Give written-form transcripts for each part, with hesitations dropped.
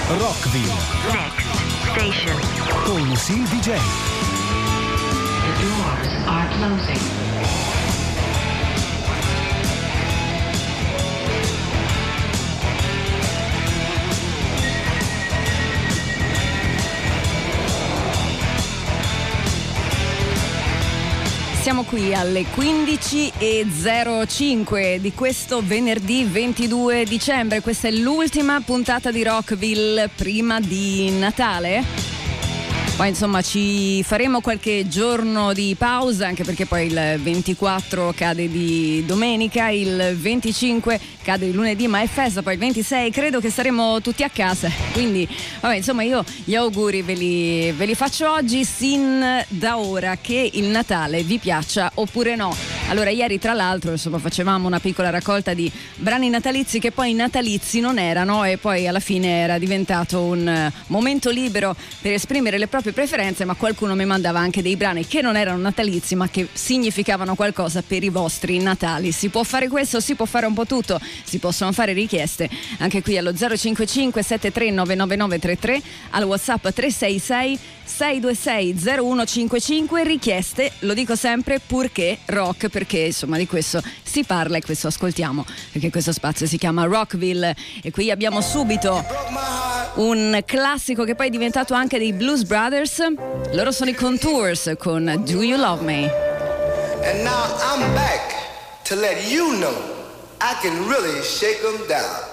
Rockville. Next station. Con Lucille DJ. The doors are closing. Siamo qui alle 15:05 di questo venerdì 22 dicembre. Questa è l'ultima puntata di Rockville prima di Natale. Poi insomma ci faremo qualche giorno di pausa, anche perché poi il 24 cade di domenica, il 25 cade di lunedì, ma è festa, poi il 26 credo che saremo tutti a casa, quindi vabbè, insomma io gli auguri ve li faccio oggi, sin da ora, che il Natale vi piaccia oppure no. Allora ieri tra l'altro insomma facevamo una piccola raccolta di brani natalizi che poi natalizi non erano, e poi alla fine era diventato un momento libero per esprimere le proprie preferenze, ma qualcuno mi mandava anche dei brani che non erano natalizi ma che significavano qualcosa per i vostri Natali. Si può fare questo, si può fare un po' tutto, si possono fare richieste anche qui allo 055 73 99933, al WhatsApp 366 626 0155, richieste, lo dico sempre, purché rock, perché insomma di questo si parla e questo ascoltiamo, perché questo spazio si chiama Rockville. E qui abbiamo subito un classico che poi è diventato anche dei Blues Brothers. Loro sono i Contours con Do You Love Me. And now I'm back to let you know I can really shake them down.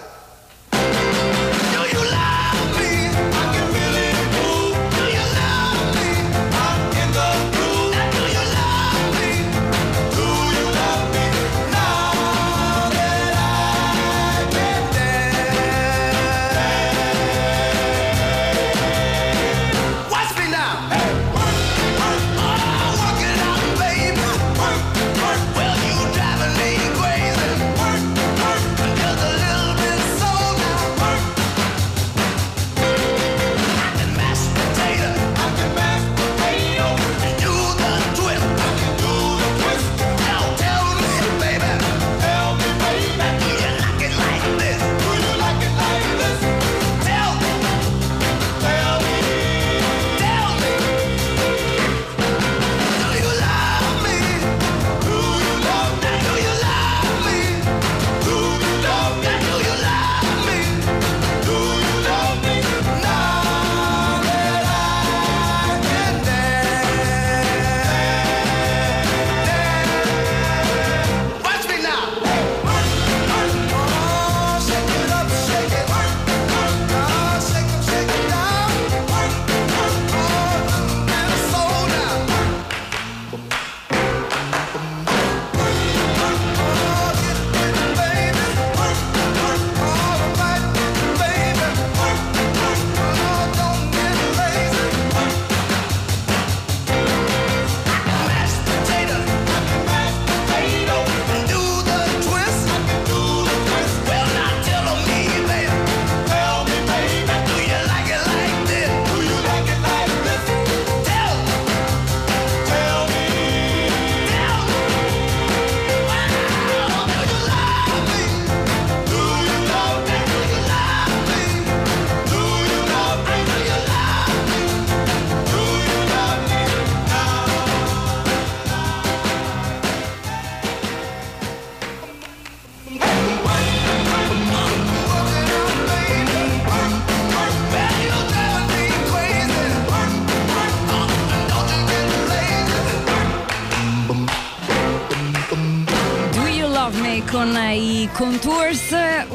Con i Contours,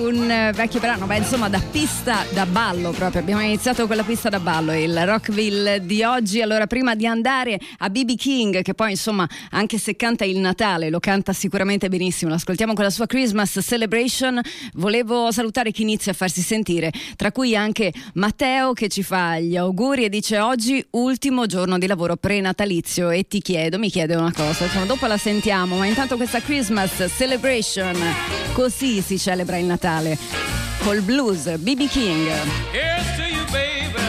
un vecchio brano, beh insomma da pista da ballo proprio, abbiamo iniziato con la pista da ballo, il Rockville di oggi. Allora prima di andare a B.B. King, che poi insomma anche se canta il Natale lo canta sicuramente benissimo, l'ascoltiamo con la sua Christmas Celebration, volevo salutare chi inizia a farsi sentire, tra cui anche Matteo che ci fa gli auguri e dice oggi ultimo giorno di lavoro prenatalizio e mi chiede una cosa, insomma dopo la sentiamo, ma intanto questa Christmas Celebration, così si celebra il Natale col blues. B.B. King. Here's to you, baby.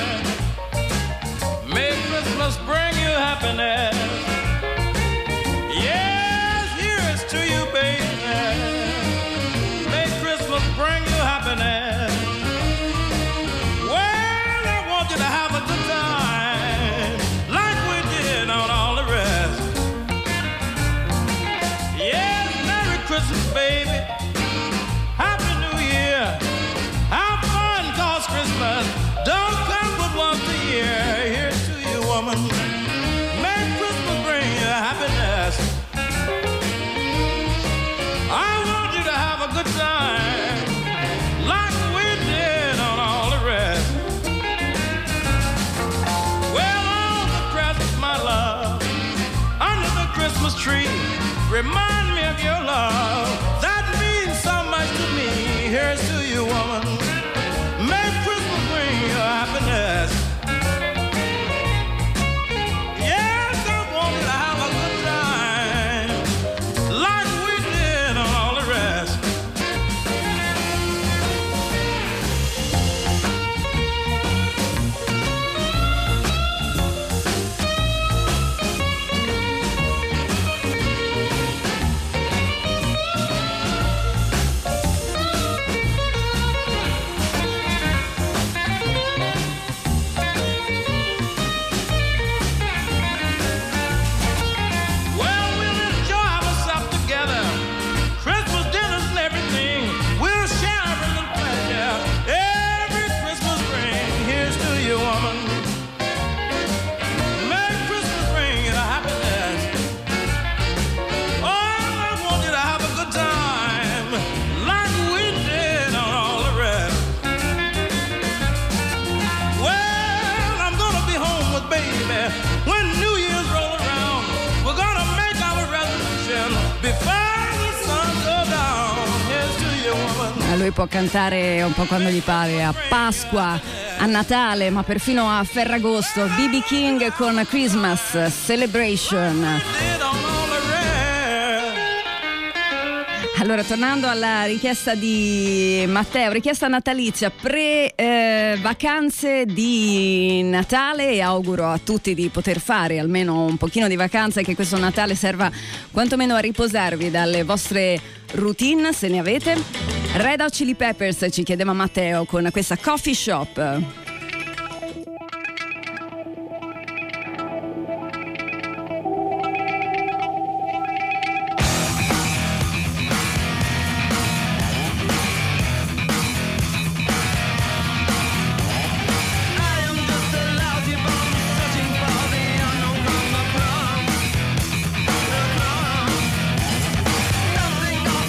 May Christmas bring you happiness. Yes, here's to you, baby. May Christmas bring you happiness. Well, Christmas don't come but once a year. Here's to you, woman. May Christmas bring you happiness. I want you to have a good time, like we did on all the rest. Well, all the presents, my love, under the Christmas tree, remind me of your love. That means so much to me. Here's to you, woman. May Christmas bring you happiness. Yes, I want you to have a good time, like we did on all the rest. Well, we'll enjoy ourselves together. Christmas dinners and everything. We'll share every little pleasure. Every Christmas bring. Here's to you, woman. May Christmas bring you happiness. Oh, I want you to have a good time, like we did on all the rest. Well, I'm gonna be home with baby when New Year's roll around. We're gonna make our resolution before the sun goes down. Here's to you, woman. Lui può cantare un po' quando gli pare, a Pasqua, a Natale, ma perfino a Ferragosto. B.B. King con Christmas Celebration. Did on all the rest. Allora, tornando alla richiesta di Matteo, richiesta natalizia, vacanze di Natale, e auguro a tutti di poter fare almeno un pochino di vacanza e che questo Natale serva quantomeno a riposarvi dalle vostre routine, se ne avete. Red Hot Chili Peppers ci chiedeva Matteo con questa Coffee Shop.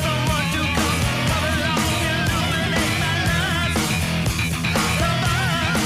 Come on.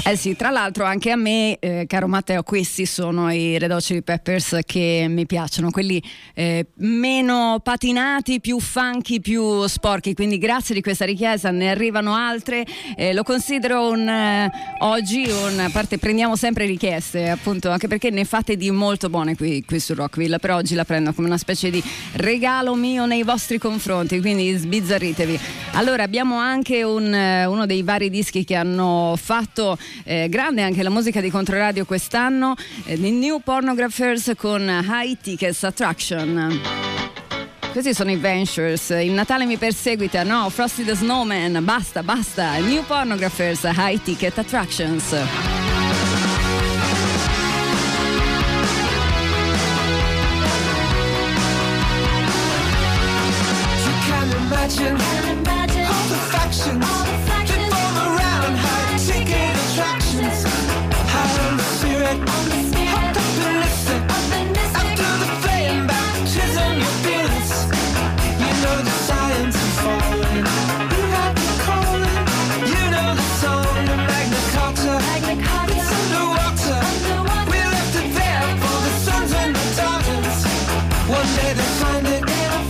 Eh sì, tra l'altro anche a me, caro Matteo, questi sono i Red Hot Chili Peppers che mi piacciono, quelli meno patinati, più funky, più sporchi, quindi grazie di questa richiesta, ne arrivano altre, lo considero oggi a parte prendiamo sempre richieste, appunto, anche perché ne fate di molto buone qui su Rockville, però oggi la prendo come una specie di regalo mio nei vostri confronti, quindi sbizzarritevi. Allora abbiamo anche uno dei vari dischi che hanno fatto grande anche la musica di Controradio quest'anno, The New Pornographers con High Tickets Attraction. Questi sono i Ventures. Il Natale mi perseguita, no? Frosty the Snowman, basta. New Pornographers, High Ticket Attractions. Imagine all the factions that form around high-ticket attractions. High on the spirit, hopped up and listen. After the flame baptism, your feelings. You know the science of falling. You had the calling. You know the song of Magna Carta. It's underwater. We left it there for the sons and the daughters. One day they'll find it.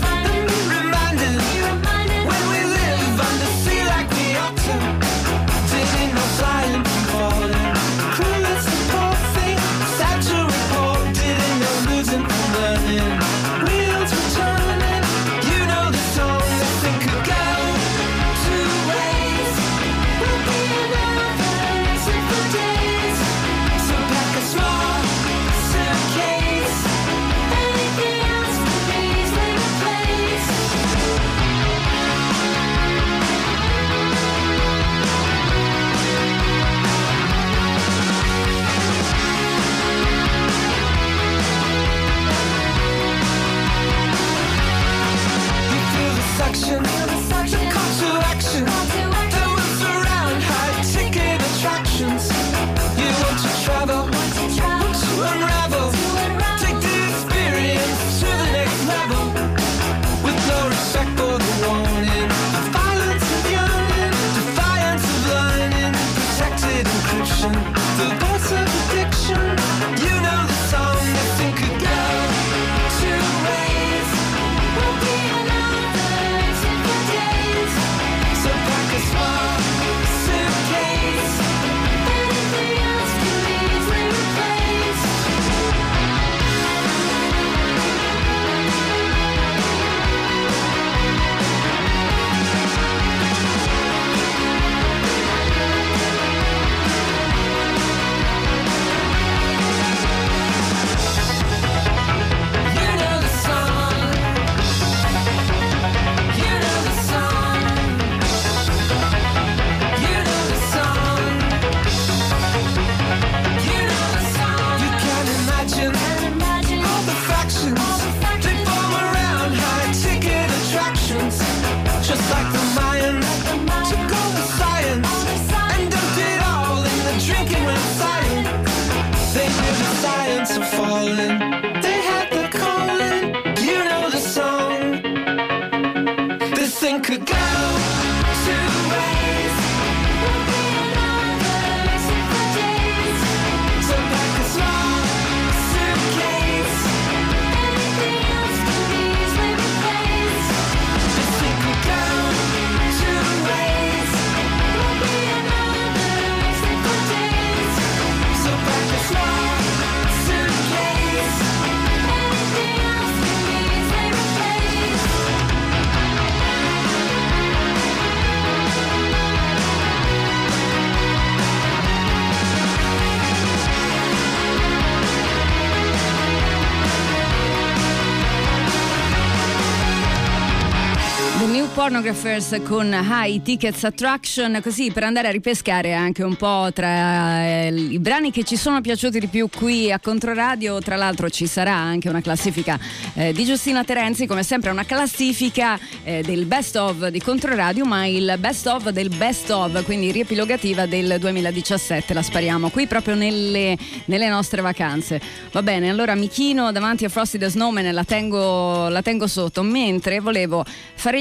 Pornographers con High Tickets Attraction, così per andare a ripescare anche un po' tra i brani che ci sono piaciuti di più qui a Controradio. Tra l'altro ci sarà anche una classifica di Giustina Terenzi, come sempre una classifica del best of di Controradio, ma il best of del best of, quindi riepilogativa del 2017, la spariamo qui proprio nelle nostre vacanze. Va bene, allora mi chino davanti a Frosty the Snowman e la tengo sotto, mentre volevo fare gli auguri a tutti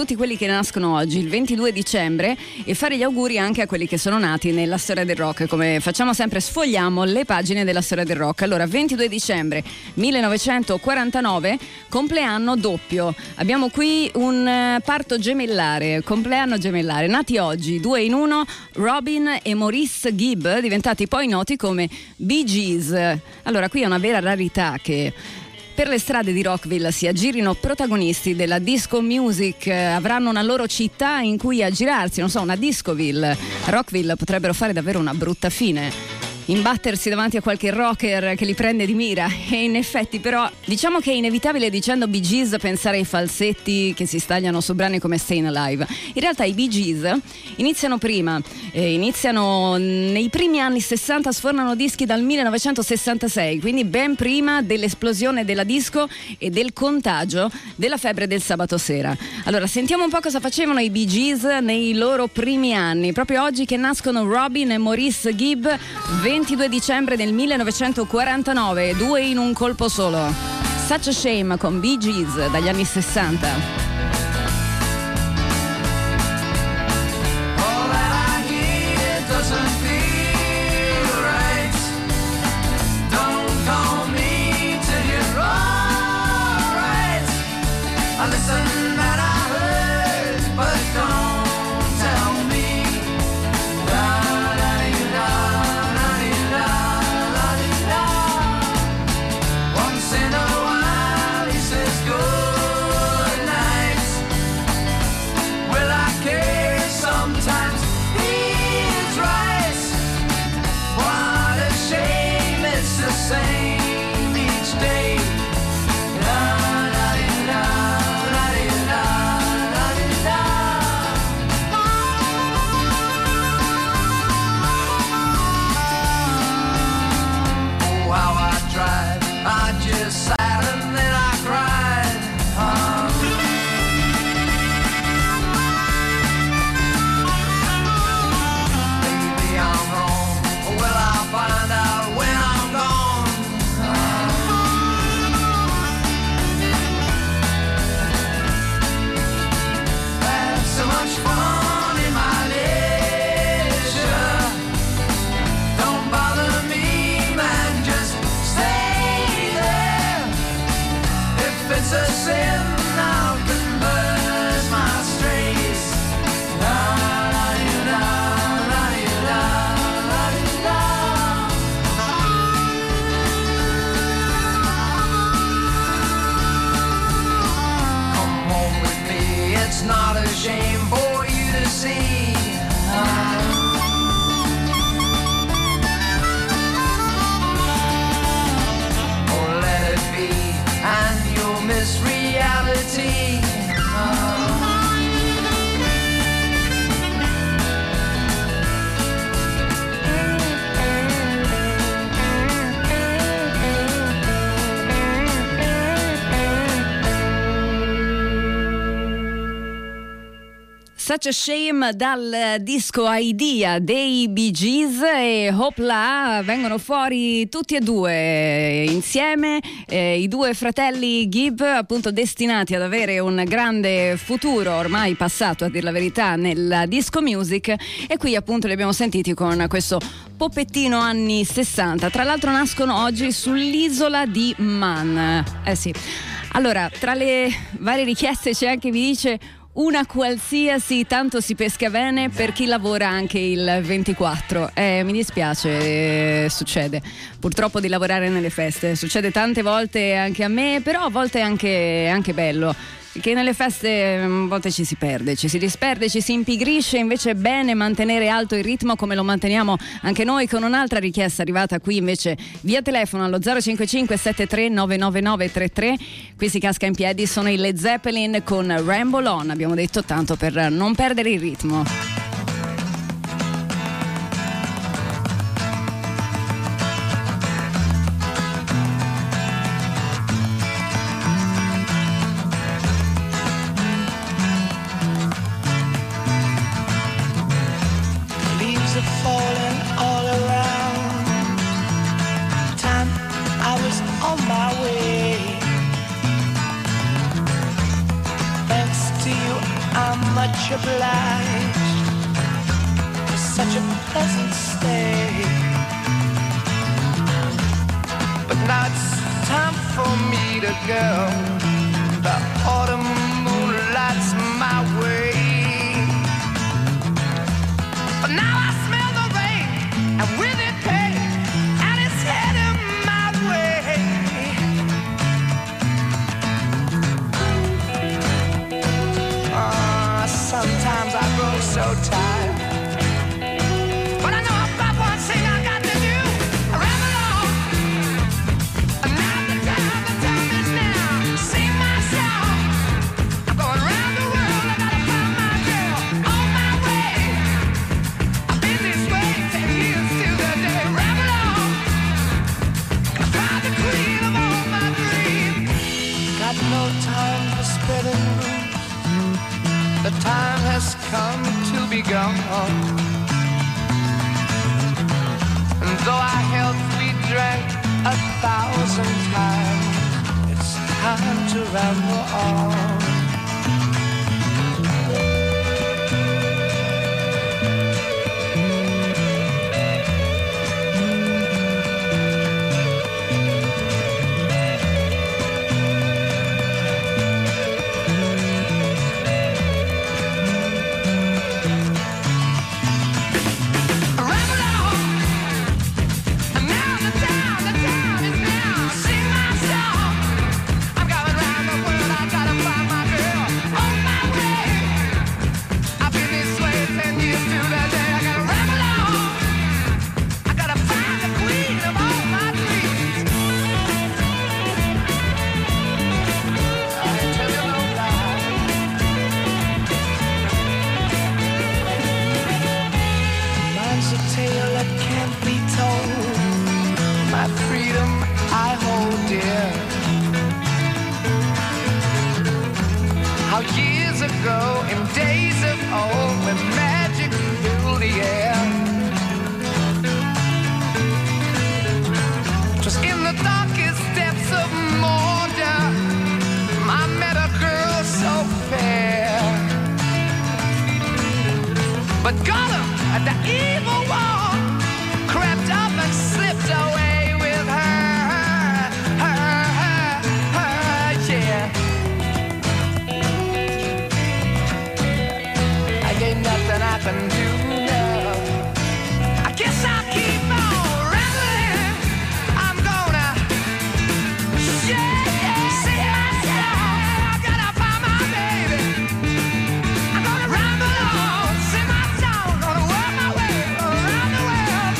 tutti quelli che nascono oggi, il 22 dicembre, e fare gli auguri anche a quelli che sono nati nella storia del rock. Come facciamo sempre, sfogliamo le pagine della storia del rock. Allora, 22 dicembre 1949, compleanno doppio. Abbiamo qui un parto gemellare, compleanno gemellare. Nati oggi, 2 in 1, Robin e Maurice Gibb, diventati poi noti come Bee Gees. Allora, qui è una vera rarità che per le strade di Rockville si aggirino protagonisti della disco music, avranno una loro città in cui aggirarsi, non so, una discoville. A Rockville potrebbero fare davvero una brutta fine, imbattersi davanti a qualche rocker che li prende di mira. E in effetti, però, diciamo che è inevitabile, dicendo Bee Gees, pensare ai falsetti che si stagliano su brani come Stayin' Alive. In realtà i Bee Gees iniziano prima, iniziano nei primi anni 60, sfornano dischi dal 1966, quindi ben prima dell'esplosione della disco e del contagio della febbre del sabato sera. Allora, sentiamo un po' cosa facevano i Bee Gees nei loro primi anni. Proprio oggi che nascono Robin e Maurice Gibb, 22 dicembre del 1949, 2 in un colpo solo. Such a Shame con Bee Gees dagli anni 60. Such a Shame dal disco Idea dei Bee Gees, e hopla, vengono fuori tutti e due insieme, i due fratelli Gibb, appunto destinati ad avere un grande futuro ormai passato, a dir la verità, nella disco music. E qui appunto li abbiamo sentiti con questo popettino anni 60. Tra l'altro nascono oggi sull'isola di Man. Sì. Allora, tra le varie richieste c'è anche, mi dice, una qualsiasi, tanto si pesca bene per chi lavora anche il 24. Mi dispiace, succede purtroppo di lavorare nelle feste, succede tante volte anche a me, però a volte è anche bello, che nelle feste a volte ci si perde, ci si disperde, ci si impigrisce. Invece è bene mantenere alto il ritmo, come lo manteniamo anche noi con un'altra richiesta arrivata qui invece via telefono allo 055 73 99933. Qui si casca in piedi, sono i Led Zeppelin con Ramble On, abbiamo detto, tanto per non perdere il ritmo. I much obliged for such a pleasant stay. But now it's time for me to go. The autumn moonlight's my way. But now I smell the rain, and with it pain, and it's heading my way. Sometimes I grow so tired, but I know I've got one thing I got to do. I ramble on, and now the time is now. Sing my song, I'm going round the world. I gotta find my girl on my way. I've been this way 10 years till the day. Ramble on, I find the queen of all my dreams. Got no time for spreading rumors. The time has come to be gone. And though our health we drank 1,000 times, it's time to ramble on. Years ago, in days of old, when magic filled the air, 'twas in the darkest depths of Mordor I met a girl so fair. But Gollum, the evil one, crept up and slipped away with her, yeah. Ain't nothing I can do now. I guess I'll keep on rambling. I'm gonna see myself. I gotta find my baby. I'm gonna ramble on, sing my song, gonna work my way around the world,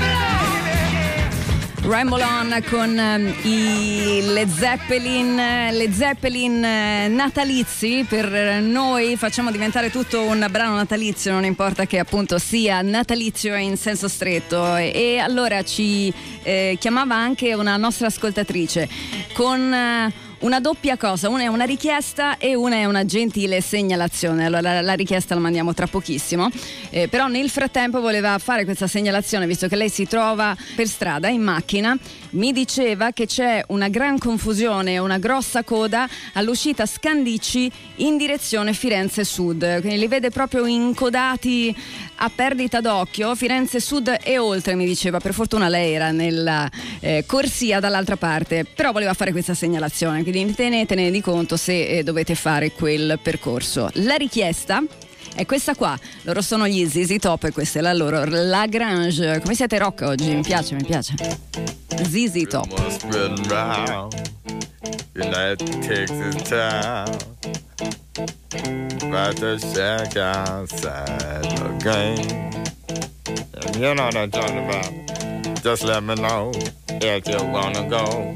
Ramble On con i Led Zeppelin natalizi. Per noi facciamo diventare tutto un brano natalizio, non importa che appunto sia natalizio in senso stretto. E allora ci chiamava anche una nostra ascoltatrice con una doppia cosa, una è una richiesta e una è una gentile segnalazione. Allora la richiesta la mandiamo tra pochissimo, però nel frattempo voleva fare questa segnalazione, visto che lei si trova per strada in macchina. Mi diceva che c'è una gran confusione, una grossa coda all'uscita Scandicci in direzione Firenze Sud, quindi li vede proprio incodati a perdita d'occhio, Firenze Sud e oltre, mi diceva. Per fortuna lei era nella corsia dall'altra parte, però voleva fare questa segnalazione, quindi tenetene di conto se dovete fare quel percorso. La richiesta è questa qua, loro sono gli ZZ Top e questa è la loro Lagrange. Come siete rock oggi? Mi piace. ZZ Top. United Texas town, about to shack outside the game. And you know what I'm talking about. Just let me know if you wanna go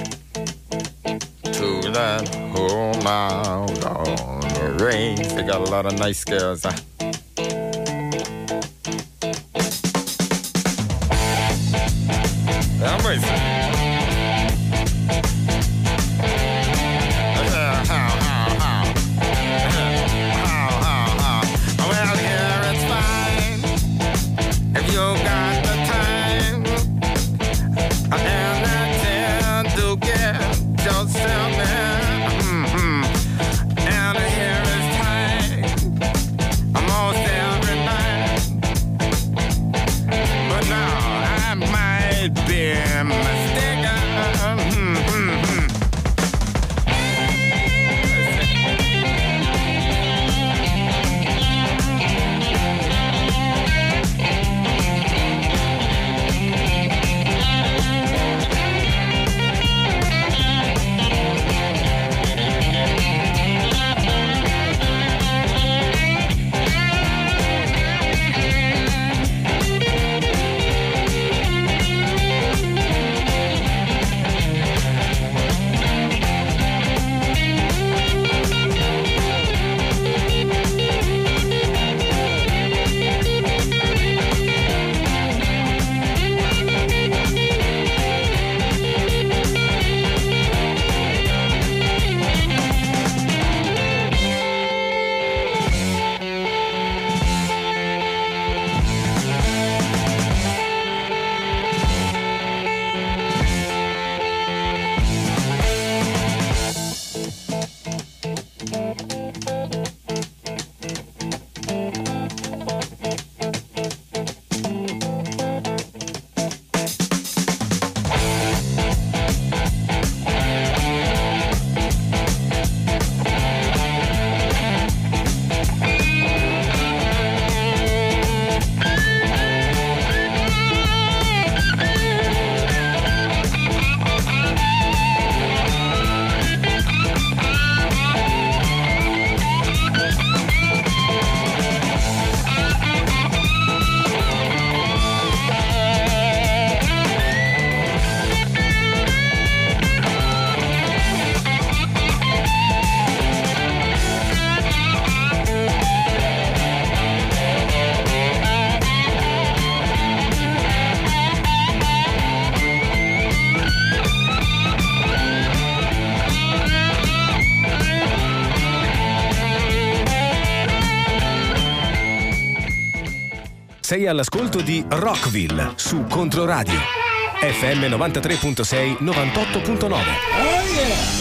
to that home out on the range. They got a lot of nice girls. I'm racing. Sei all'ascolto di Rockville su Controradio FM 93.6 98.9. Oh yeah!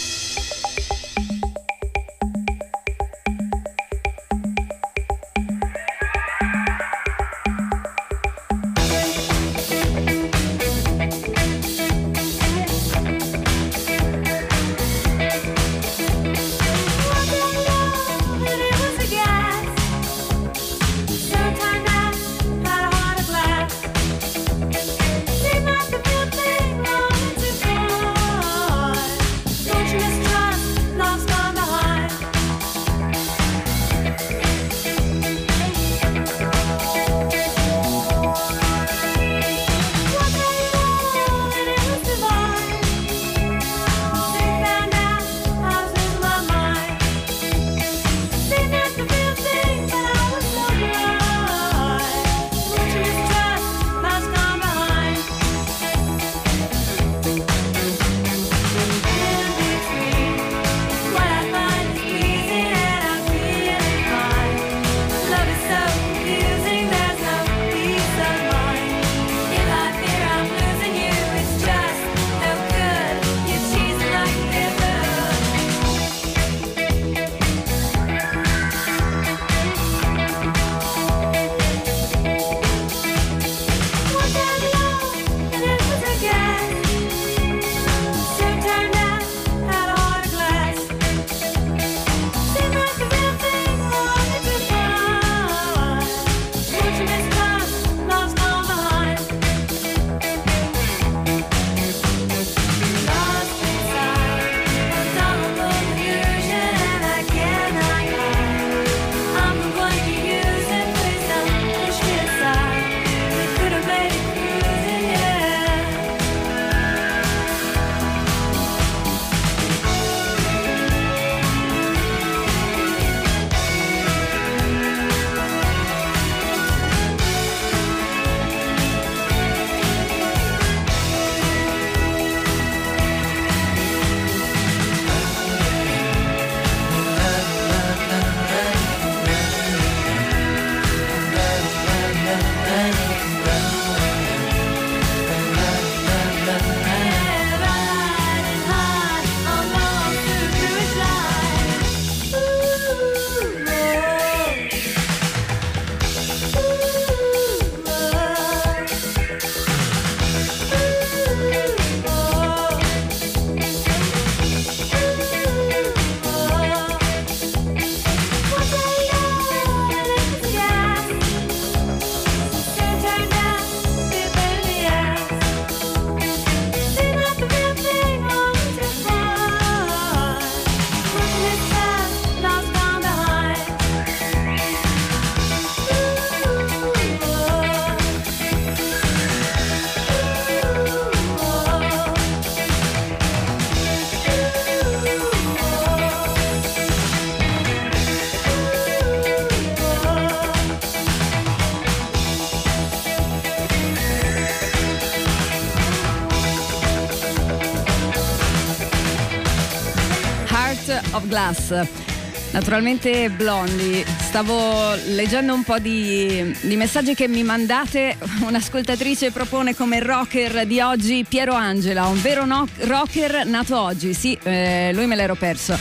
of Glass. Naturalmente Blondie. Stavo leggendo un po' di messaggi che mi mandate. Un'ascoltatrice propone come rocker di oggi Piero Angela, un vero rocker nato oggi. Sì, lui me l'ero perso.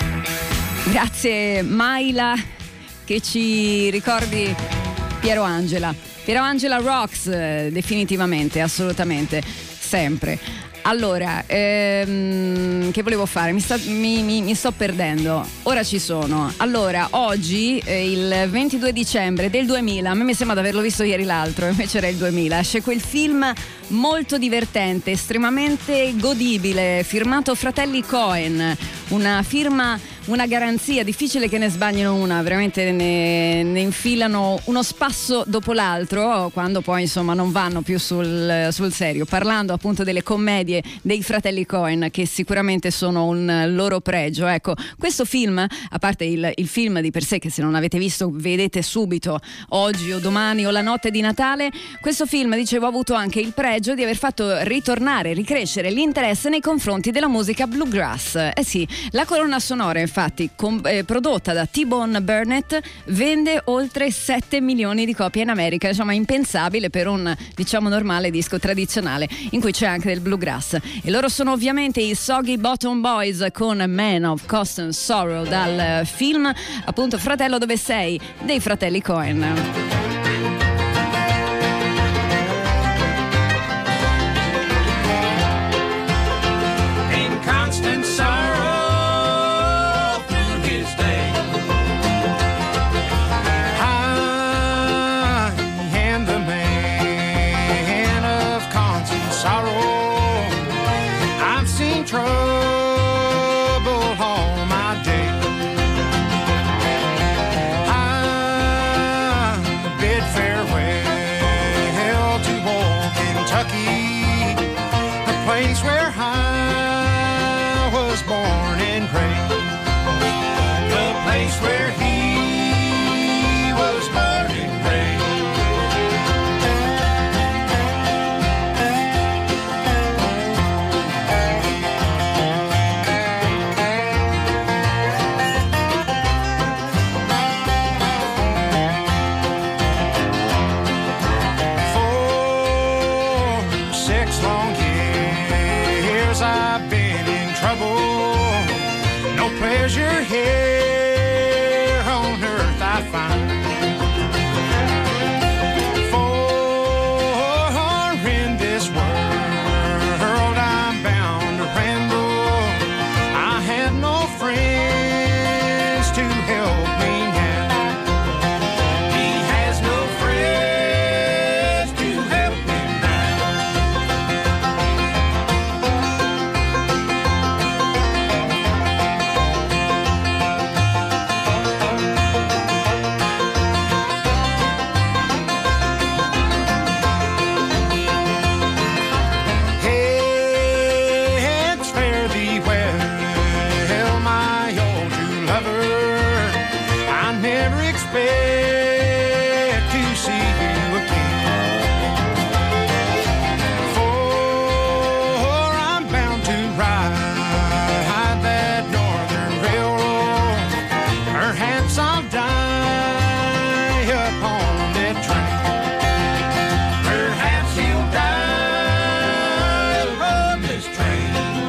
Grazie Maila che ci ricordi Piero Angela. Piero Angela rocks, definitivamente, assolutamente, sempre. Allora, che volevo fare? Mi sto perdendo. Ora ci sono. Allora, oggi, il 22 dicembre del 2000, a me mi sembra di averlo visto ieri l'altro, invece era il 2000, esce quel film molto divertente, estremamente godibile, firmato Fratelli Coen, una firma, una garanzia, difficile che ne sbaglino una, veramente ne infilano uno spasso dopo l'altro, quando poi insomma non vanno più sul serio, parlando appunto delle commedie dei Fratelli Coen, che sicuramente sono un loro pregio. Ecco, questo film, a parte il film di per sé, che se non avete visto vedete subito oggi o domani o la notte di Natale, questo film, dicevo, ha avuto anche il pregio di aver fatto ricrescere l'interesse nei confronti della musica bluegrass. Eh sì, la colonna sonora infatti infatti prodotta da T-Bone Burnett, vende oltre 7 milioni di copie in America, insomma impensabile per un, diciamo, normale disco tradizionale in cui c'è anche del bluegrass. E loro sono ovviamente i Soggy Bottom Boys con Man of Constant Sorrow, dal film appunto Fratello dove sei dei fratelli Coen. Constant sorrow through his day. I am the man of constant sorrow. I've seen trouble all my day. I bid farewell to old Kentucky, a place where I was born and raised, the place where he was born and raised. For 6 long years I've been in trouble. No pleasure here on earth I find. For in this world I'm bound to ramble. I have no friends to help me now. He has no friends to help him now. Heads fare thee well, my old true lover. I never expect to see you again. For I'm bound to ride that northern railroad. Perhaps I'll die upon that train. Perhaps he'll die upon this train.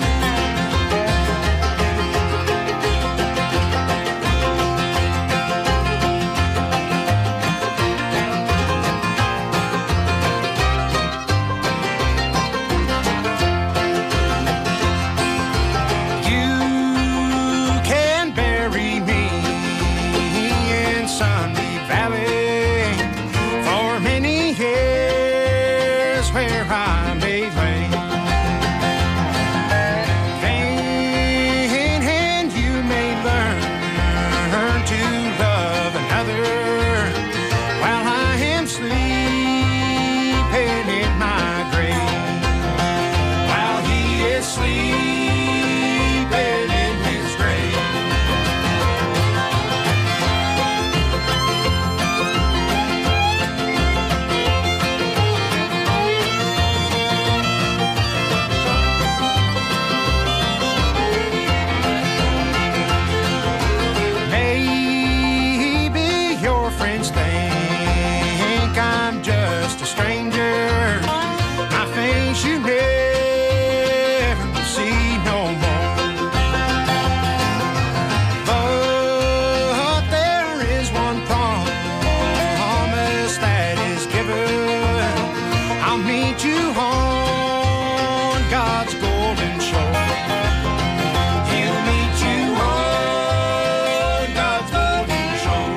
You can bury me in Sunny Valley for many years where I may lay. And you may learn to love another while I am sleeping in my grave. While he is sleeping in his grave. Maybe your friends think I'm just a stranger. My face you never see no more. But there is one promise that is given. I'll meet you on God's golden shore. He'll meet you on God's golden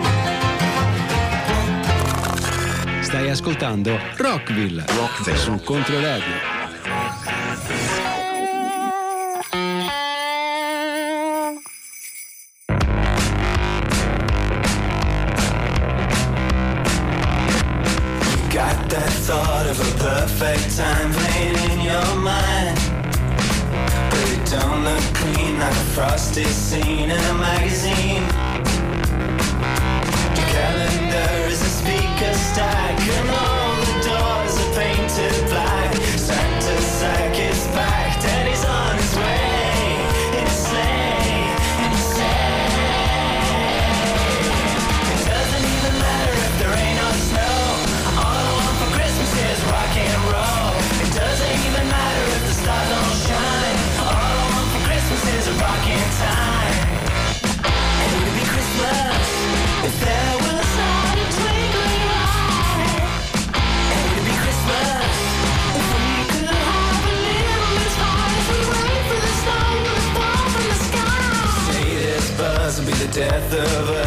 shore. Stai ascoltando Rockville su Controradio. Got that thought of a perfect time playing in your mind, but it don't look clean like a frosty scene in a magazine. Your calendar is a speaker stack, and all the doors are painted black. Santa's sack is packed and he's on his way in a sleigh, in a sleigh.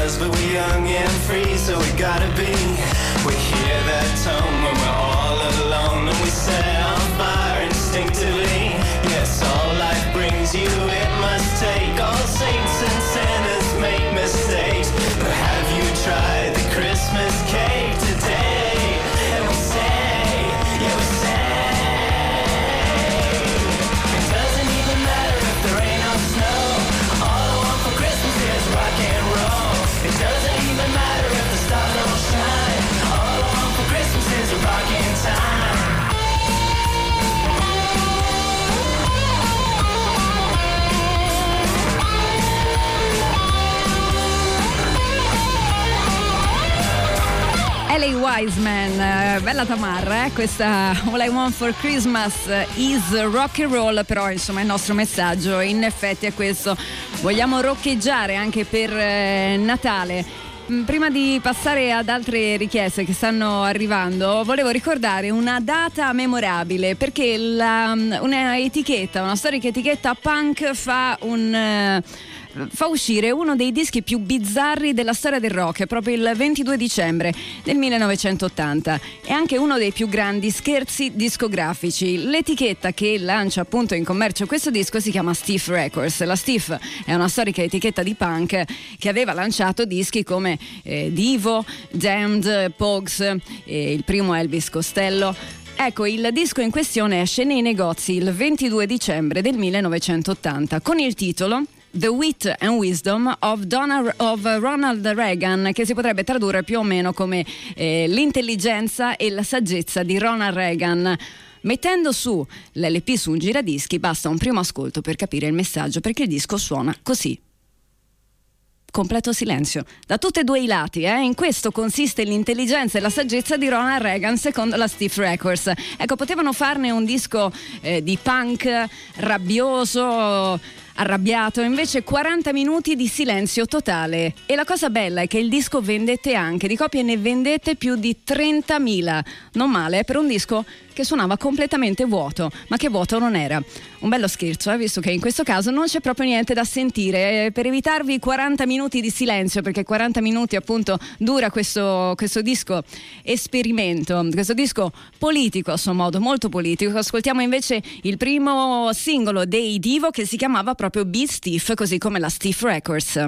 was, but we're young and free, so we gotta be. We hear that tone when we're all alone, and we set on fire instinctively. Yes, all life brings you, it must take. All saints and sinners make mistakes, but have you tried the Christmas cake today? And we say, yeah, we say, it doesn't even matter if there ain't no snow. All I want for Christmas is rock and roll. It doesn't even matter if the stars don't shine. All I want for Christmas is a rockin' time. L.A. Wiseman, bella tamarra, questa All I Want for Christmas is rock and roll, però insomma il nostro messaggio in effetti è questo, vogliamo roccheggiare anche per Natale. Prima di passare ad altre richieste che stanno arrivando, volevo ricordare una data memorabile, perché una storica etichetta punk fa uscire uno dei dischi più bizzarri della storia del rock, proprio il 22 dicembre del 1980, e anche uno dei più grandi scherzi discografici. L'etichetta che lancia appunto in commercio questo disco si chiama Stiff Records. La Stiff è una storica etichetta di punk che aveva lanciato dischi come Divo, Damned, Pogues, il primo Elvis Costello. Ecco, il disco in questione esce nei negozi il 22 dicembre del 1980 con il titolo The Wit and Wisdom of Ronald Reagan, che si potrebbe tradurre più o meno come l'intelligenza e la saggezza di Ronald Reagan. Mettendo su l'LP su un giradischi basta un primo ascolto per capire il messaggio, perché il disco suona così. Completo silenzio da tutti e due i lati, in questo consiste l'intelligenza e la saggezza di Ronald Reagan secondo la Stiff Records. Ecco, potevano farne un disco di punk rabbioso, arrabbiato, invece 40 minuti di silenzio totale. E la cosa bella è che il disco vendette anche, di copie ne vendette più di 30.000. Non male per un disco che suonava completamente vuoto, ma che vuoto non era. Un bello scherzo, visto che in questo caso non c'è proprio niente da sentire, per evitarvi 40 minuti di silenzio, perché 40 minuti appunto dura questo disco esperimento, questo disco politico a suo modo, molto politico. Ascoltiamo invece il primo singolo dei Divo, che si chiamava proprio Be Stiff, così come la Stiff Records.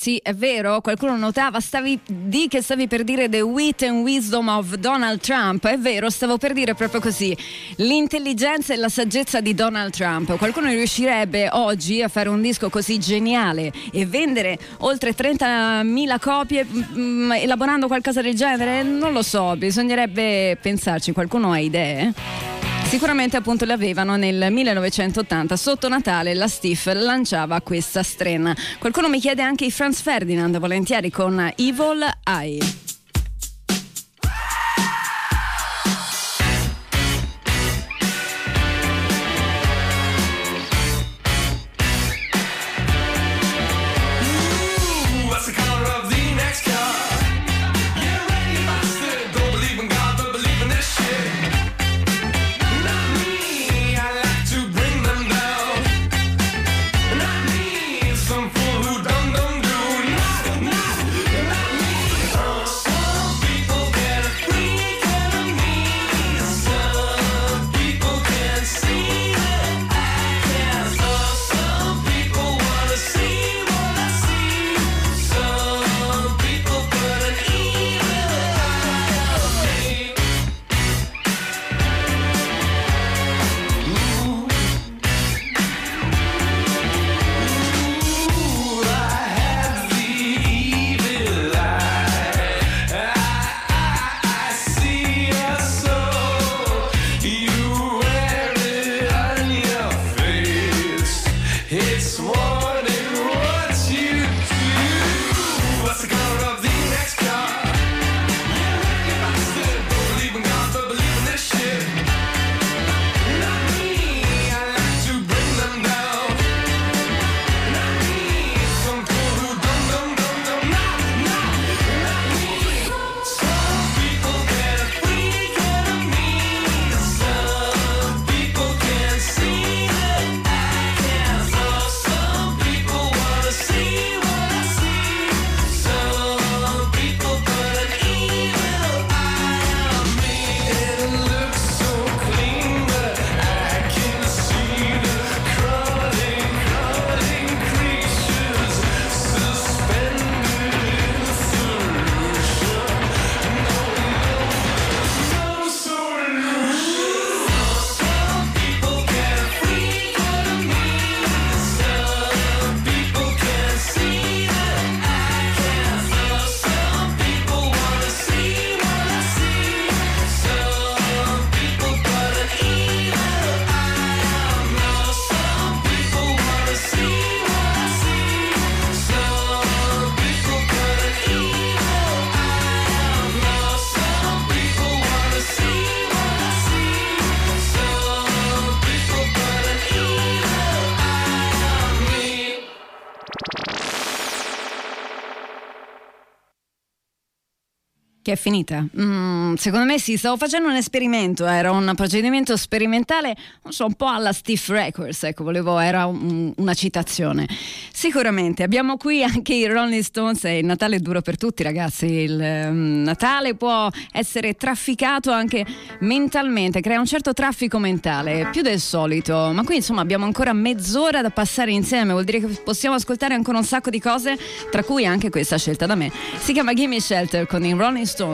Sì, è vero, qualcuno notava, stavi per dire The Wit and Wisdom of Donald Trump. È vero, stavo per dire proprio così, l'intelligenza e la saggezza di Donald Trump. Qualcuno riuscirebbe oggi a fare un disco così geniale e vendere oltre 30.000 copie elaborando qualcosa del genere? Non lo so, bisognerebbe pensarci. Qualcuno ha idee? Sicuramente appunto le avevano nel 1980. Sotto Natale la Stiff lanciava questa strenna. Qualcuno mi chiede anche i Franz Ferdinand, volentieri, con Evil Eye. Che è finita? Secondo me sì, stavo facendo un esperimento, era un procedimento sperimentale, non so, un po' alla Stiff Records, ecco, era una citazione. Sicuramente abbiamo qui anche i Rolling Stones e il Natale è duro per tutti, ragazzi. Il Natale può essere trafficato anche mentalmente, crea un certo traffico mentale, più del solito, ma qui insomma abbiamo ancora mezz'ora da passare insieme, vuol dire che possiamo ascoltare ancora un sacco di cose, tra cui anche questa scelta da me. Si chiama Gimme Shelter con i Rolling Stones.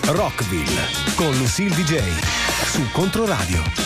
Rockville con Lucille DJ su Controradio.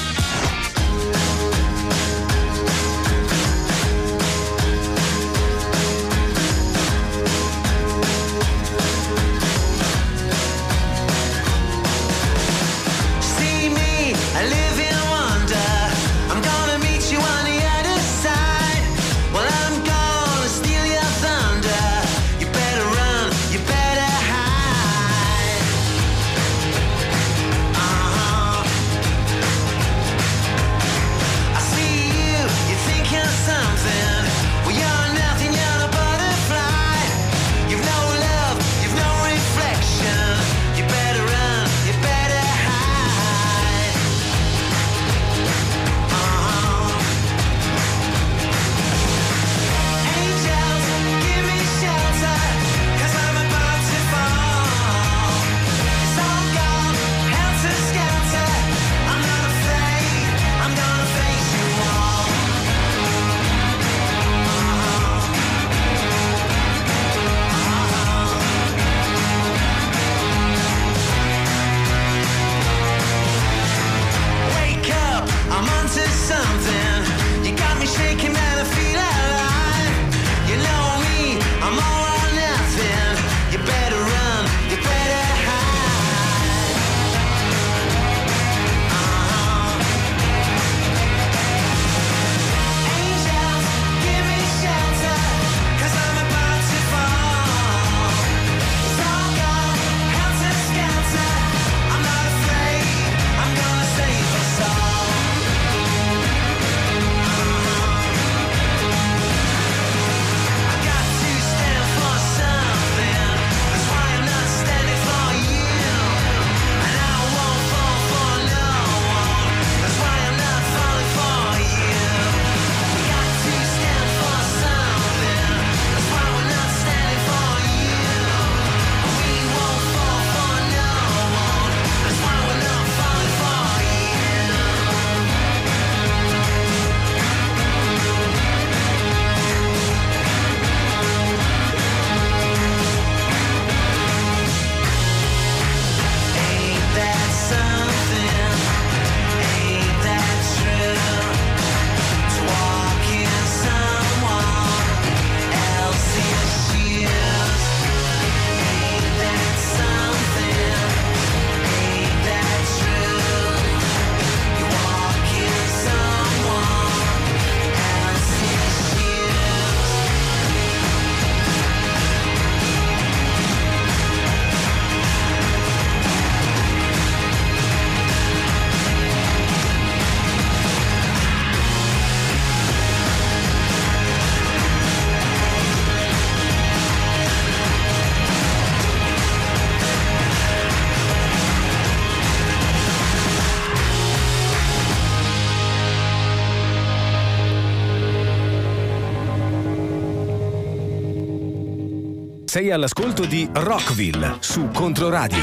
Sei all'ascolto di Rockville su Controradio.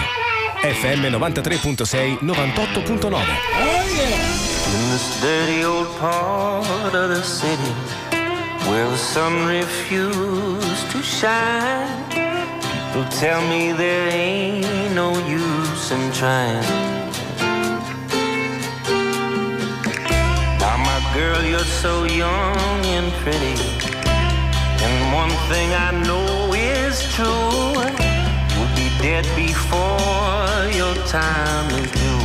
FM 93.6, 98.9. In this dirty old part of the city where the sun refused to shine, people tell me there ain't no use in trying. Now my girl, you're so young and pretty, and one thing I know is true, you'll be dead before your time is due.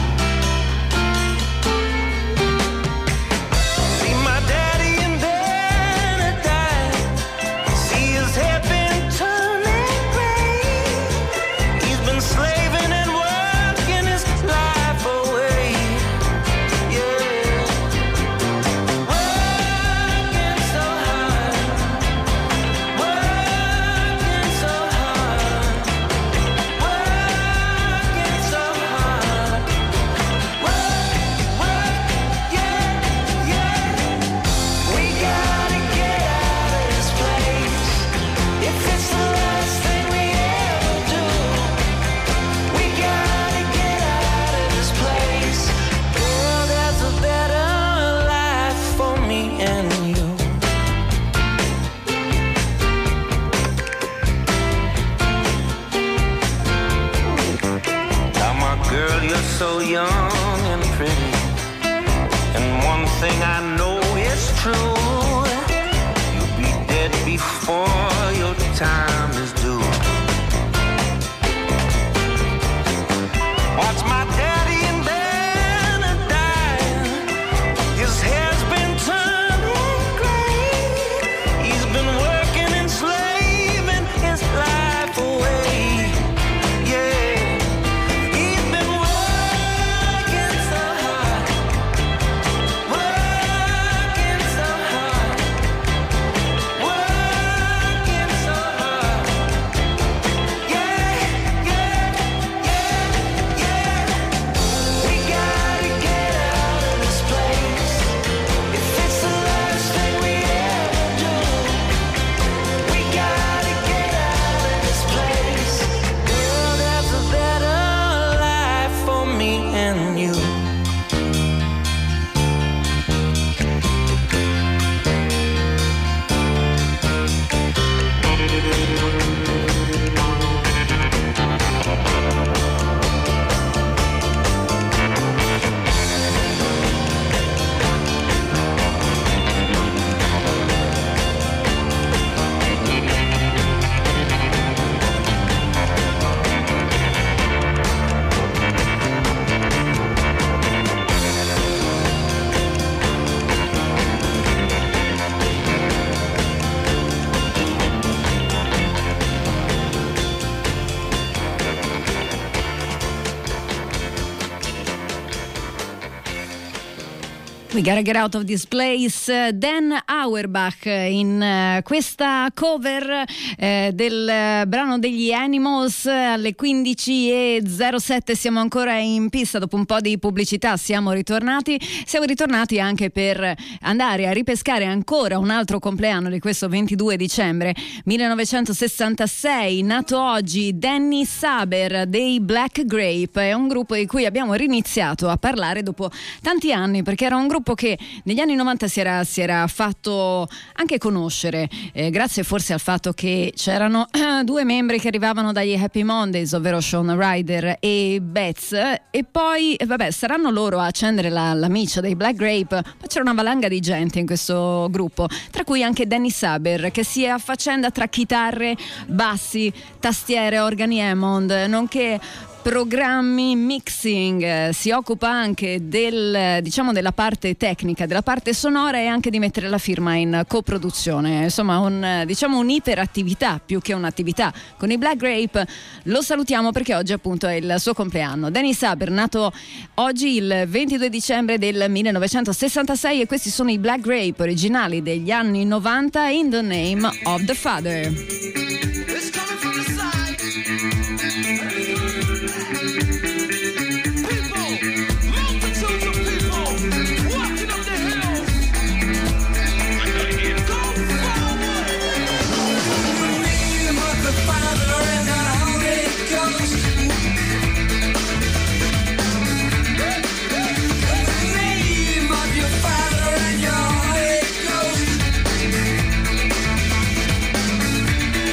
See my daddy in bed at night, see his head been turning gray. He's been slaving and working his life away. Yeah, working so hard, working so hard, working so hard. before your time is due. Watch my daddy in bed and dying. His hair's been turning gray. He's been working and slaving his life away. Yeah, he's been working so hard, working so hard, working so hard. Yeah, yeah, yeah, yeah. We gotta get out of this place. If it's the last thing we ever do, we gotta get out of this place. Girl, there's a better life for me and you. We gotta get out of this place. Dan Auerbach in questa cover del brano degli Animals alle 15:07. Siamo ancora in pista dopo un po' di pubblicità. Siamo ritornati anche per andare a ripescare ancora un altro compleanno di questo 22 dicembre 1966. Nato oggi Danny Saber dei Black Grape. È un gruppo di cui abbiamo riniziato a parlare dopo tanti anni, perché era un gruppo che negli anni 90 si era fatto anche conoscere, grazie forse al fatto che c'erano due membri che arrivavano dagli Happy Mondays, ovvero Shawn Ryder e Betts, e poi saranno loro a accendere la miccia dei Black Grape, ma c'era una valanga di gente in questo gruppo, tra cui anche Danny Saber, che si affaccenda tra chitarre, bassi, tastiere, organi Hammond, nonché programmi, mixing, si occupa anche della parte tecnica, della parte sonora, e anche di mettere la firma in coproduzione. Insomma, un'iperattività più che un'attività con i Black Grape. Lo salutiamo perché oggi appunto è il suo compleanno. Danny Saber, nato oggi il 22 dicembre del 1966, e questi sono i Black Grape originali degli anni 90, In the Name of the Father. Father and your Holy Ghost.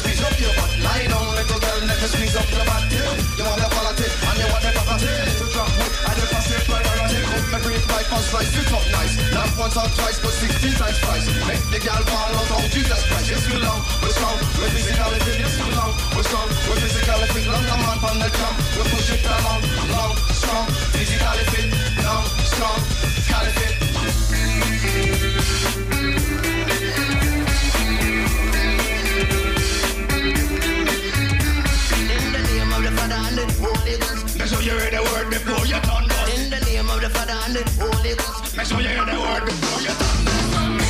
squeeze up your butt. Lie down, little girl, let me squeeze up your butt. You want the quality, and you want the property. To drop wood, and the plastic priority. Cook me great like and slice it up nice. Not once or twice, but 16 times twice. Make the girl fall out on Jesus Christ. Yes, we long, we're strong, we're physicality. Yes, we long, we're strong, we're physicality. Long, the man from the jump, we push it along. Long, strong, physicality. Long, strong, physicality. Make sure you hear the word before you turn down. In the name of the Father and the Holy Ghost. Make sure you hear the word before you turn down.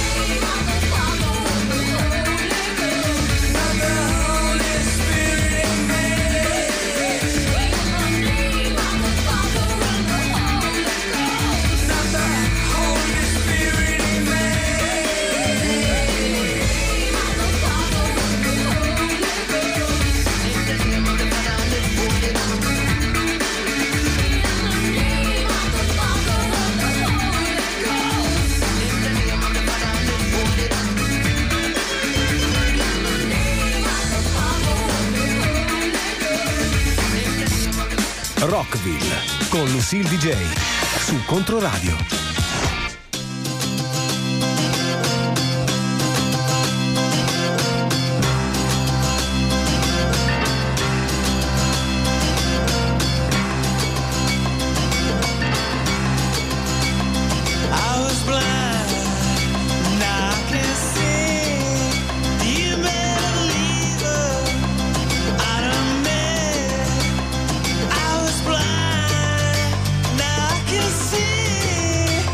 Rockville con Lucille DJ su Controradio. I was blind, now I can see. You made a believer out of me. I was blind, now I can see.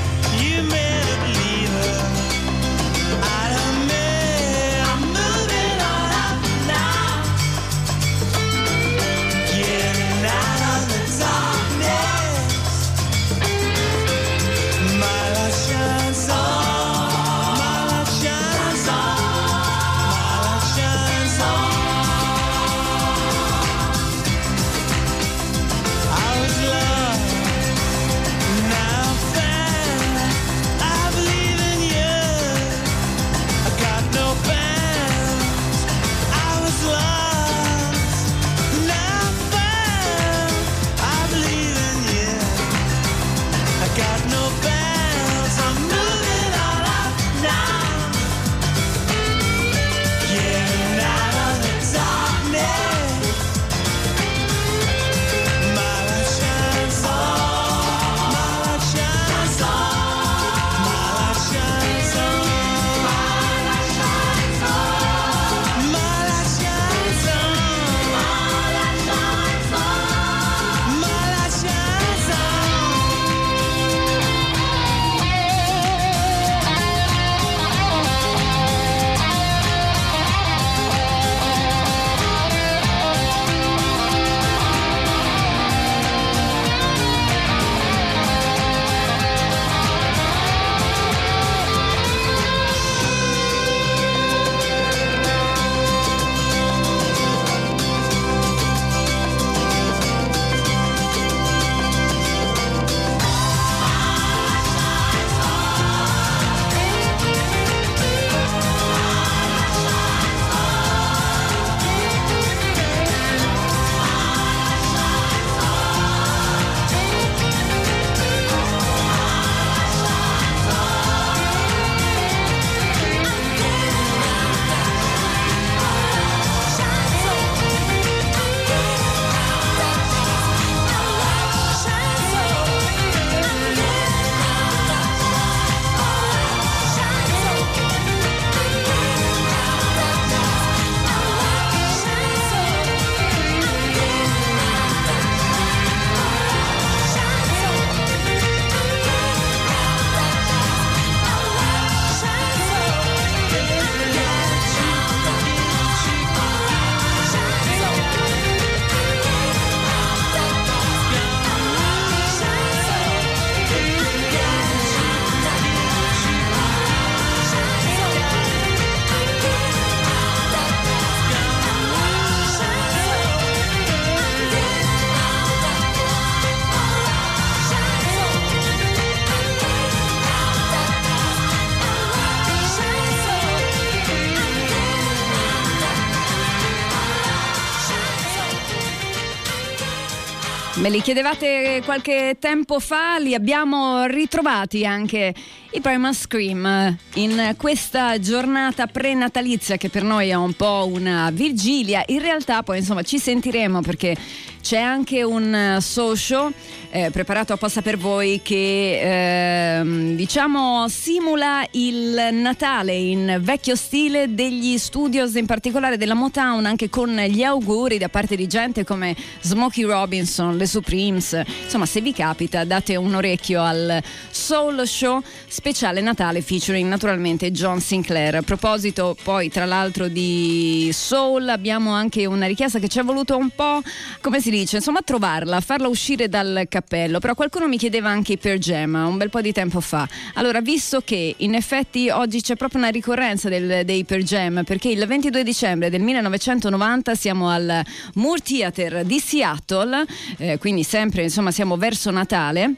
Me li chiedevate qualche tempo fa, li abbiamo ritrovati anche i Primal Scream in questa giornata prenatalizia che per noi è un po' una vigilia. In realtà poi insomma ci sentiremo perché c'è anche un show preparato apposta per voi che diciamo simula il Natale in vecchio stile degli studios, in particolare della Motown, anche con gli auguri da parte di gente come Smokey Robinson, le Supremes. Insomma, se vi capita date un orecchio al Soul Show speciale Natale featuring naturalmente John Sinclair. A proposito poi tra l'altro di Soul, abbiamo anche una richiesta che ci è voluto un po', come si dice, insomma trovarla, farla uscire dal cappello, però qualcuno mi chiedeva anche i Pearl Jam un bel po' di tempo fa. Allora, visto che in effetti oggi c'è proprio una ricorrenza dei Pearl Jam, perché il 22 dicembre del 1990 siamo al Moore Theater di Seattle, quindi sempre insomma siamo verso Natale,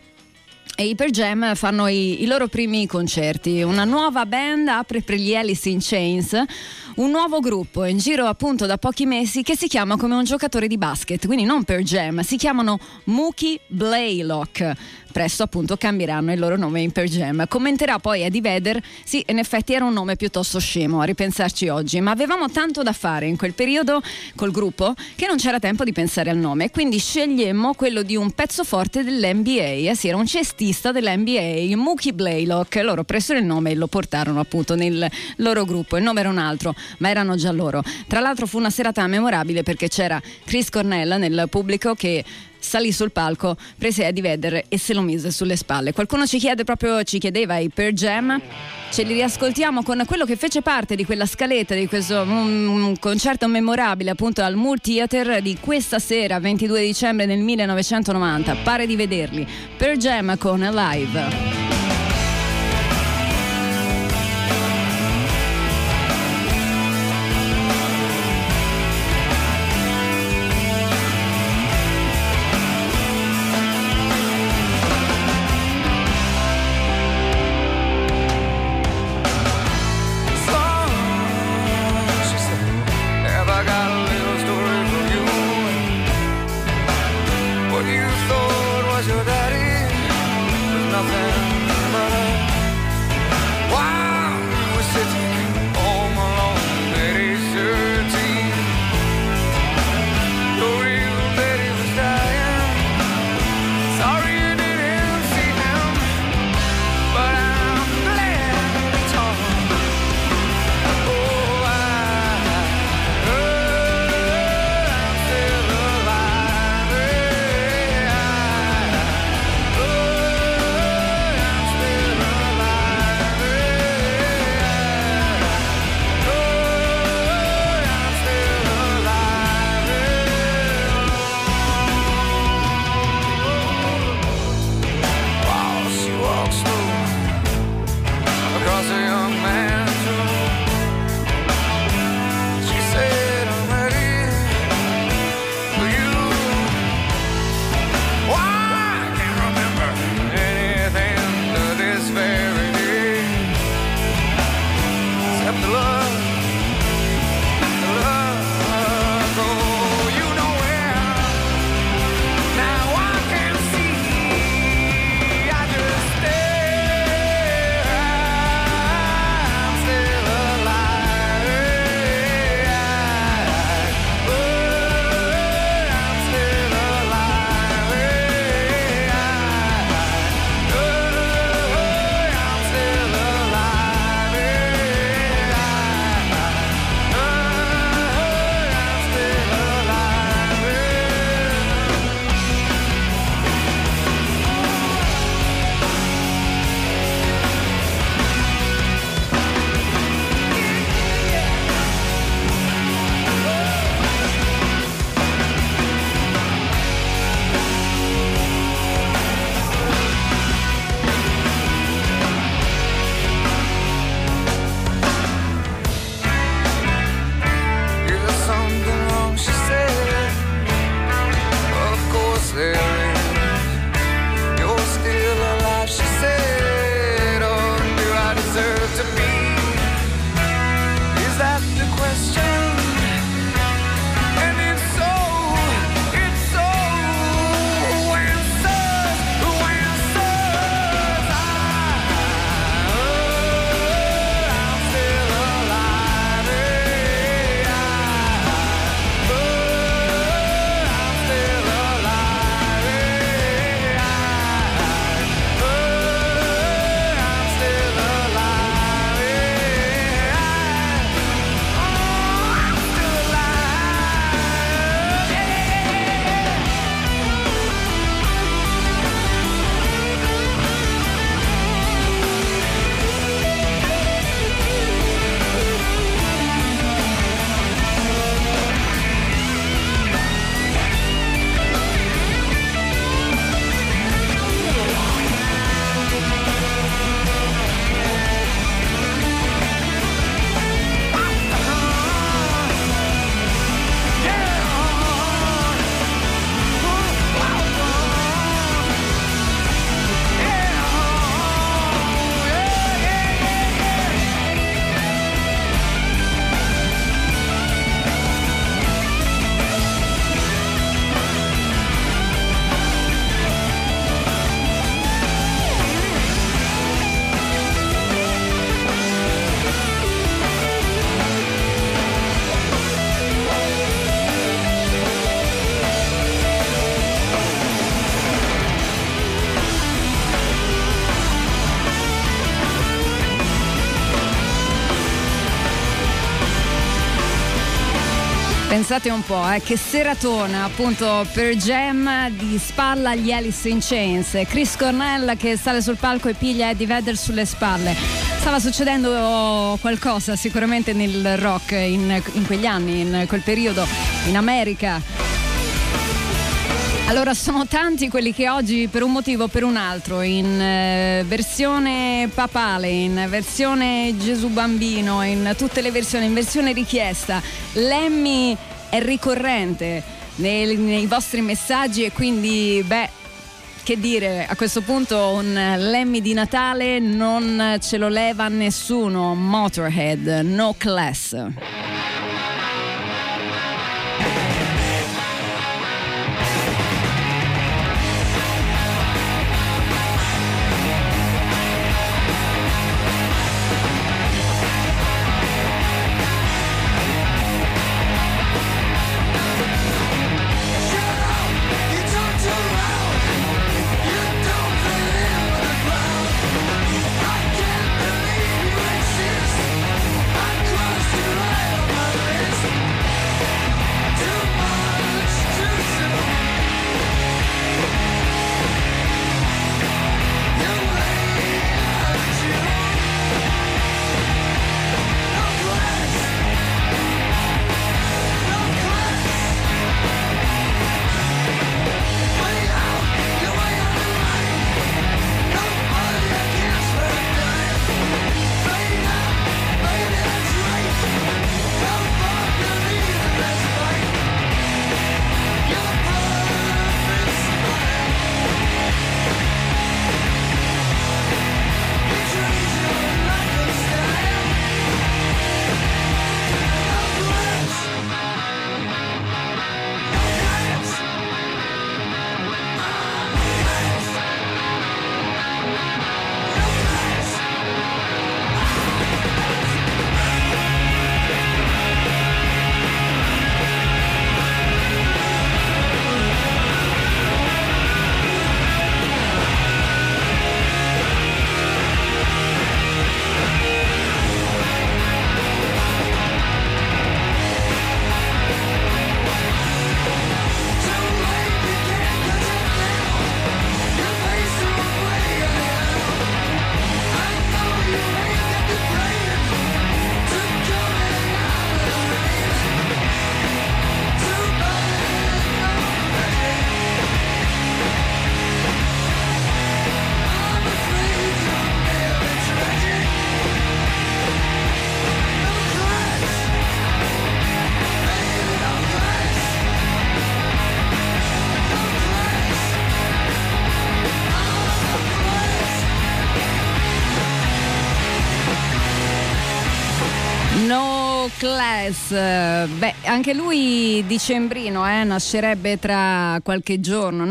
e i Pearl Jam fanno i loro primi concerti. Una nuova band apre per gli Alice in Chains, un nuovo gruppo in giro appunto da pochi mesi che si chiama come un giocatore di basket, quindi non Pearl Jam, si chiamano Mookie Blaylock. Presto appunto cambieranno il loro nome in Pearl Jam. Commenterà poi Eddie Vedder: sì, in effetti era un nome piuttosto scemo a ripensarci oggi, ma avevamo tanto da fare in quel periodo col gruppo che non c'era tempo di pensare al nome, quindi scegliemmo quello di un pezzo forte dell'NBA. Sì, era un cestista dell'NBA, Mookie Blaylock. Loro presero il nome e lo portarono appunto nel loro gruppo. Il nome era un altro, ma erano già loro. Tra l'altro fu una serata memorabile perché c'era Chris Cornell nel pubblico che salì sul palco, prese Eddie Vedder e se lo mise sulle spalle. Qualcuno ci chiedeva i Pearl Jam. Ce li riascoltiamo con quello che fece parte di quella scaletta di questo un concerto memorabile appunto al Moore Theater di questa sera 22 dicembre del 1990. Pare di vederli. Pearl Jam con Alive. What you thought was your daddy was nothing Pensate un po', che seratona appunto per Jam, di spalla agli Alice in Chains, Chris Cornell che sale sul palco e piglia Eddie Vedder sulle spalle. Stava succedendo qualcosa sicuramente nel rock in quegli anni, in quel periodo in America. Allora sono tanti quelli che oggi per un motivo o per un altro, in versione papale, in versione Gesù Bambino, in tutte le versioni, in versione richiesta, Lemmy è ricorrente nei vostri messaggi e quindi che dire, a questo punto un Lemmy di Natale non ce lo leva nessuno. Motorhead, No Class. Class, anche lui dicembrino, nasce tra qualche giorno.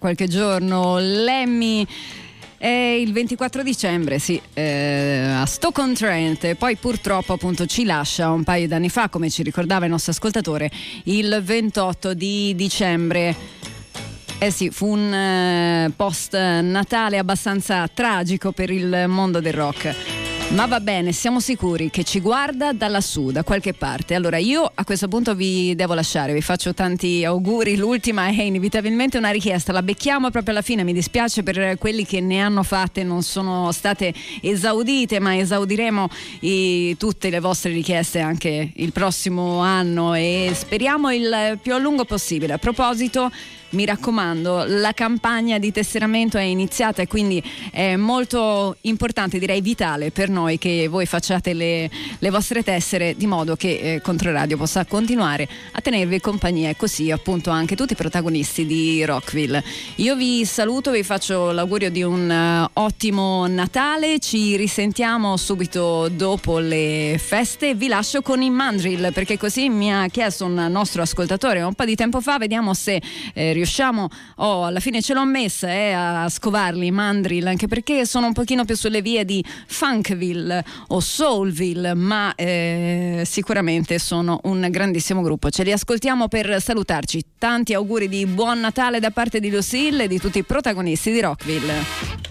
Lemmy è il 24 dicembre, sì, a Stoke-on-Trent, poi purtroppo appunto ci lascia un paio d'anni fa, come ci ricordava il nostro ascoltatore, il 28 di dicembre. Sì, fu un post Natale abbastanza tragico per il mondo del rock. Ma va bene, siamo sicuri che ci guarda da lassù, da qualche parte. Allora io a questo punto vi devo lasciare, vi faccio tanti auguri. L'ultima è inevitabilmente una richiesta, la becchiamo proprio alla fine, mi dispiace per quelli che ne hanno fatte, non sono state esaudite, ma esaudiremo tutte le vostre richieste anche il prossimo anno e speriamo il più a lungo possibile. A proposito, mi raccomando, la campagna di tesseramento è iniziata e quindi è molto importante, direi vitale per noi che voi facciate le vostre tessere, di modo che Controradio possa continuare a tenervi compagnia e così appunto anche tutti i protagonisti di Rockville. Io vi saluto, vi faccio l'augurio di un ottimo Natale, ci risentiamo subito dopo le feste, vi lascio con i Mandrill perché così mi ha chiesto un nostro ascoltatore un po' di tempo fa, vediamo se riusciamo, alla fine ce l'ho messa a scovarli i Mandrill, anche perché sono un pochino più sulle vie di Funkville o Soulville, ma sicuramente sono un grandissimo gruppo. Ce li ascoltiamo per salutarci. Tanti auguri di buon Natale da parte di Lucille e di tutti i protagonisti di Rockville.